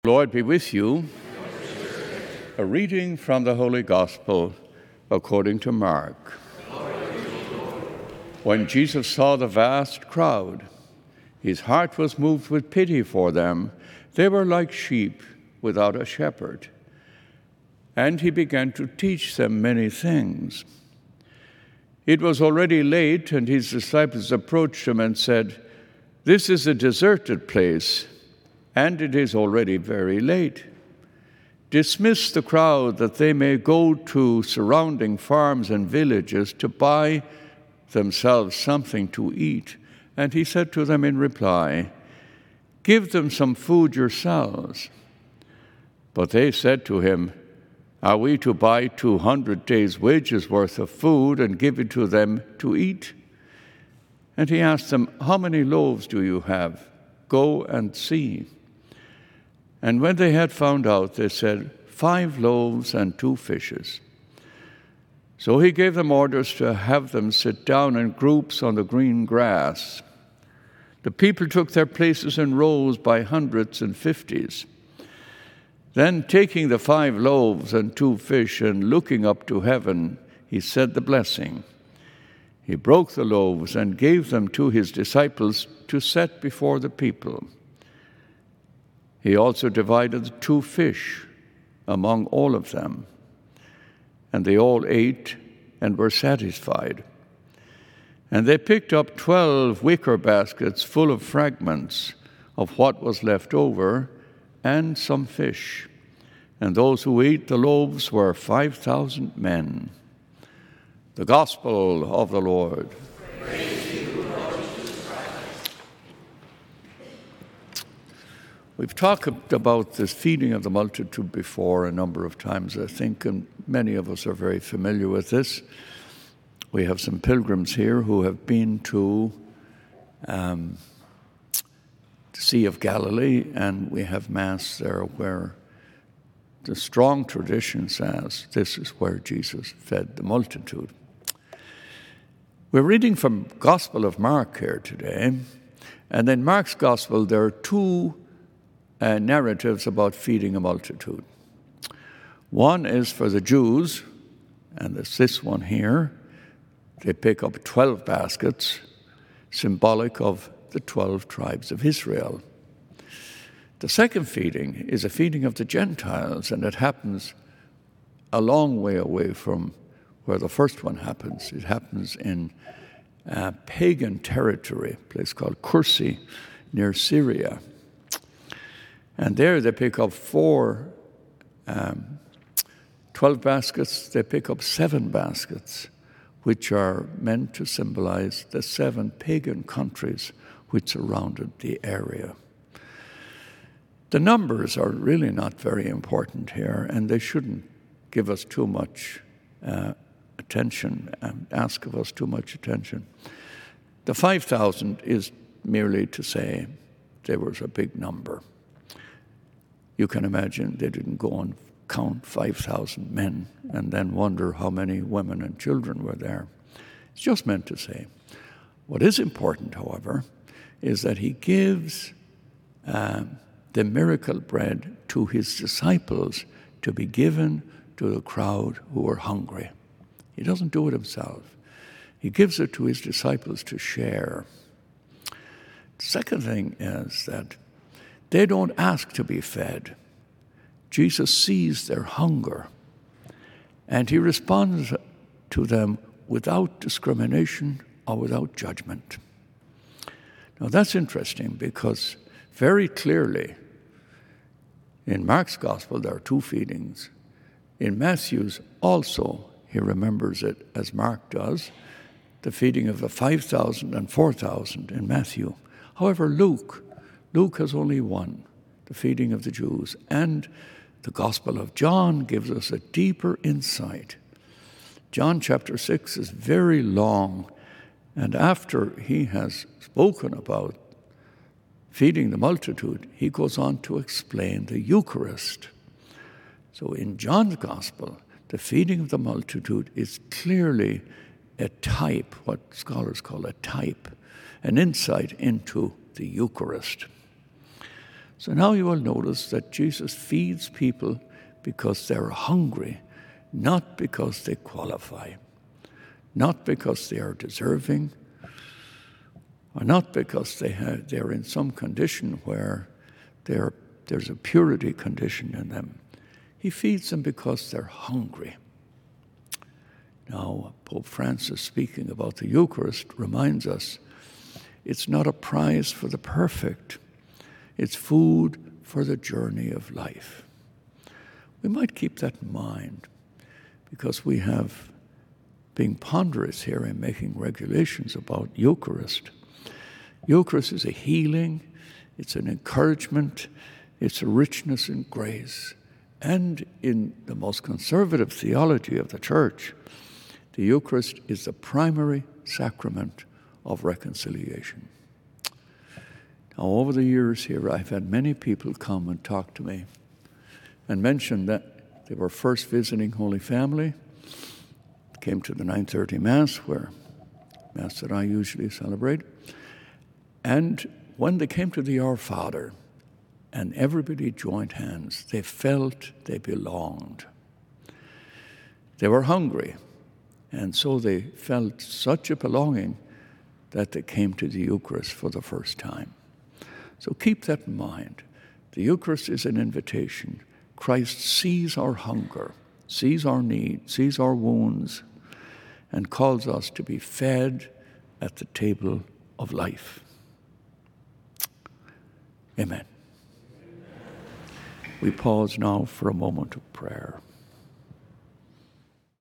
Lord be with you. A reading from the Holy Gospel according to Mark. When Jesus saw the vast crowd, his heart was moved with pity for them. They were like sheep without a shepherd. And he began to teach them many things. It was already late, and his disciples approached him and said, "This is a deserted place, and it is already very late. Dismiss the crowd that they may go to surrounding farms and villages to buy themselves something to eat." And he said to them in reply, "Give them some food yourselves." But they said to him, "Are we to buy 200 days' wages worth of food and give it to them to eat?" And he asked them, "How many loaves do you have? Go and see." And when they had found out, they said, 5 loaves and 2 fishes. So he gave them orders to have them sit down in groups on the green grass. The people took their places in rows by hundreds and fifties. Then, taking the 5 loaves and 2 fish and looking up to heaven, he said the blessing. He broke the loaves and gave them to his disciples to set before the people. He also divided the 2 fish among all of them, and they all ate and were satisfied. And they picked up 12 wicker baskets full of fragments of what was left over, and some fish. And those who ate the loaves were 5,000 men. The Gospel of the Lord. We've talked about this feeding of the multitude before a number of times, I think, and many of us are very familiar with this. We have some pilgrims here who have been to the Sea of Galilee, and we have Mass there where the strong tradition says this is where Jesus fed the multitude. We're reading from Gospel of Mark here today, and in Mark's Gospel there are 2 narratives about feeding a multitude. One is for the Jews, and it's this one here. They pick up 12 baskets, symbolic of the 12 tribes of Israel. The second feeding is a feeding of the Gentiles, and it happens a long way away from where the first one happens. It happens in pagan territory, a place called Kursi, near Syria. And there they pick up 12 baskets, they pick up 7 baskets, which are meant to symbolize the 7 pagan countries which surrounded the area. The numbers are really not very important here, and they shouldn't give us too much attention, ask of us too much attention. The 5,000 is merely to say there was a big number. You can imagine they didn't go and count 5,000 men and then wonder how many women and children were there. It's just meant to say. What is important, however, is that he gives the miracle bread to his disciples to be given to the crowd who were hungry. He doesn't do it himself. He gives it to his disciples to share. The second thing is that they don't ask to be fed. Jesus sees their hunger, and he responds to them without discrimination or without judgment. Now that's interesting because very clearly in Mark's Gospel there are 2 feedings. In Matthew's also, he remembers it as Mark does, the feeding of the 5,000 and 4,000 in Matthew. However, Luke has only one, the feeding of the Jews. And the Gospel of John gives us a deeper insight. John chapter 6 is very long, and after he has spoken about feeding the multitude, he goes on to explain the Eucharist. So in John's Gospel, the feeding of the multitude is clearly a type, what scholars call a type, an insight into the Eucharist. So now you will notice that Jesus feeds people because they're hungry, not because they qualify, not because they are deserving, or not because they're in some condition where there's a purity condition in them. He feeds them because they're hungry. Now, Pope Francis, speaking about the Eucharist, reminds us it's not a prize for the perfect. It's food for the journey of life. We might keep that in mind because we have been ponderous here in making regulations about Eucharist. Eucharist is a healing, it's an encouragement, it's a richness in grace. And in the most conservative theology of the Church, the Eucharist is the primary sacrament of reconciliation. Now, over the years here, I've had many people come and talk to me and mention that they were first visiting Holy Family, came to the 9:30 Mass, Mass that I usually celebrate, and when they came to the Our Father and everybody joined hands, they felt they belonged. They were hungry, and so they felt such a belonging that they came to the Eucharist for the first time. So keep that in mind. The Eucharist is an invitation. Christ sees our hunger, sees our need, sees our wounds, and calls us to be fed at the table of life. Amen. We pause now for a moment of prayer.